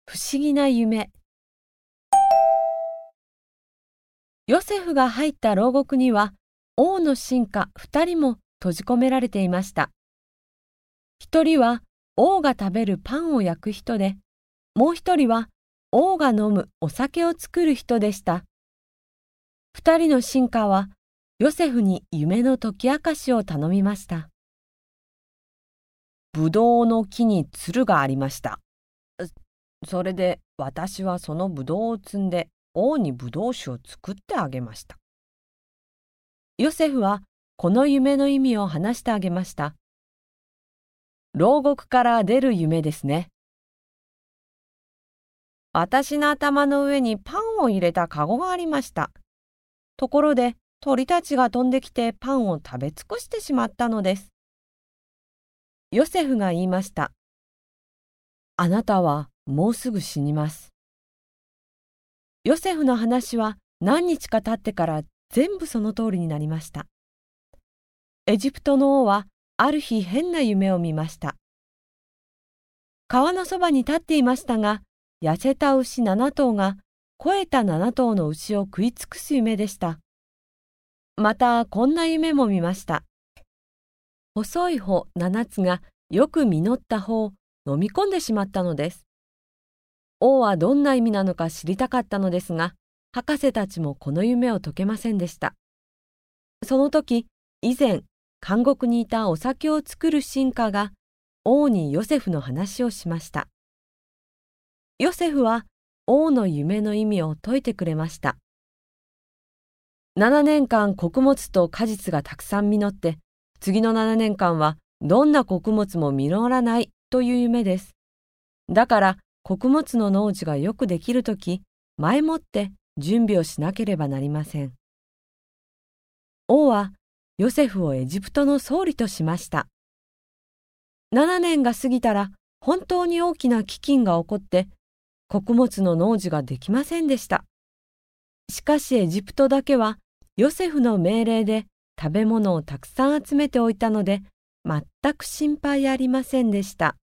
不思議な夢。ヨセフが入った牢獄には、王の臣下2人も閉じ込められていました。1人は王が食べるパンを焼く人で、もう1人は王が飲むお酒を作る人でした。2人の臣下はヨセフに夢の解き明かしを頼みました。ぶどうの木につるがありました。それで私はそのぶどうを摘んで王にぶどう酒を作ってあげました。ヨセフはこの夢の意味を話してあげました。牢獄から出る夢ですね。私の頭の上にパンを入れたカゴがありました。ところで鳥たちが飛んできてパンを食べ尽くしてしまったのです。ヨセフが言いました。あなたはもうすぐ死にます。ヨセフの話は何日か経ってから全部その通りになりました。エジプトの王はある日変な夢を見ました。川のそばに立っていましたが、痩せた牛7頭が肥えた7頭の牛を食い尽くす夢でした。またこんな夢も見ました。細い穂7つがよく実った穂を飲み込んでしまったのです。王はどんな意味なのか知りたかったのですが、博士たちもこの夢を解けませんでした。その時、以前、監獄にいたお酒を作る臣下が王にヨセフの話をしました。ヨセフは王の夢の意味を解いてくれました。7年間穀物と果実がたくさん実って、次の7年間はどんな穀物も実らないという夢です。だから穀物の農事がよくできるとき、前もって準備をしなければなりません。王はヨセフをエジプトの総理としました。7年が過ぎたら本当に大きな飢饉が起こって、穀物の農事ができませんでした。しかしエジプトだけはヨセフの命令で食べ物をたくさん集めておいたので、全く心配ありませんでした。